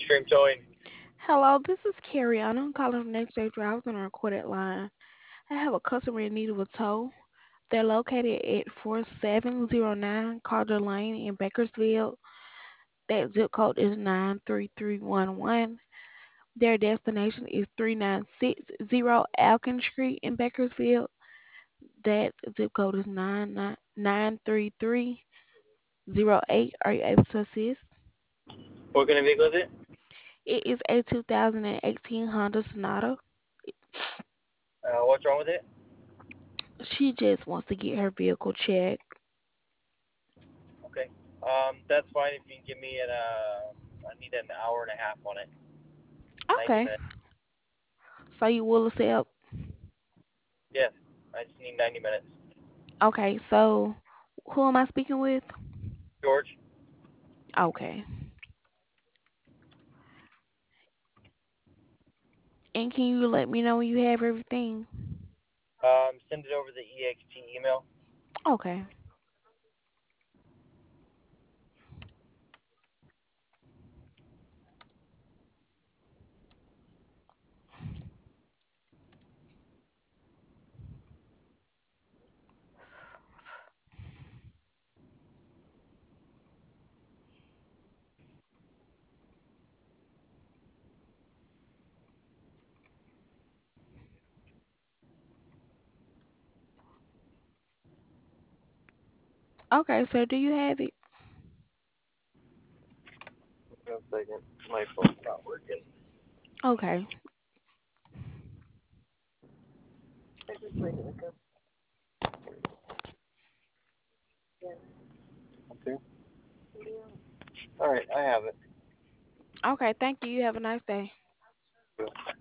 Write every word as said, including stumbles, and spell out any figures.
Extreme Towing. Hello, this is Carriana. I'm calling from Next Day Drives on a recorded line. I have a customer in need of a tow. They're located at four seven zero nine Carter Lane in Bakersfield. That zip code is nine three three one one. Their destination is three nine six zero Alkin Street in Bakersfield. That zip code is nine nine nine three three zero eight. Are you able to assist? What kind of vehicle is it? It is a two thousand eighteen Honda Sonata. Uh, what's wrong with it? She just wants to get her vehicle checked. Okay. Um, that's fine if you can give me an, uh, I need an hour and a half on it. ninety Okay. minutes. So you will accept. Yes. I just need ninety minutes. Okay, so who am I speaking with? George, Okay. And can you let me know when you have everything? um, send it over the E X T email. Okay. Okay, so do you have it? One second. My phone's not working. Okay. Okay. All right, I have it. Okay, thank you. You have a nice day.